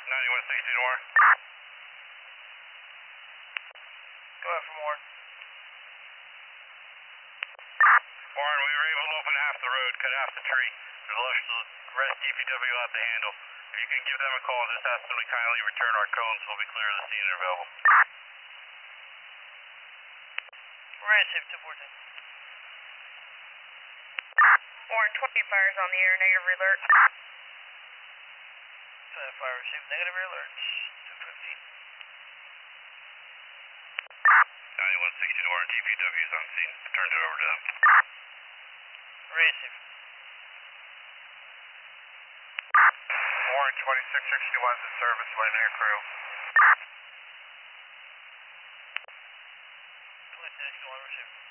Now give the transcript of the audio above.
9160 Warren. Go ahead from Warren. Warren, we were able to open half the road, cut half the tree. There's a rest DPW out the handle. If you can give them a call, just ask them to kindly return our cones so we'll be clear of the scene and available. Right, safe 214. Warren, 20 fires on the air, negative alert. 20 fire received, negative alerts. 215. 9160 Warren, DPW is on scene. Turned it over to them. Receive. Warren, 2661 is in service, waiting air crew. 2661 received.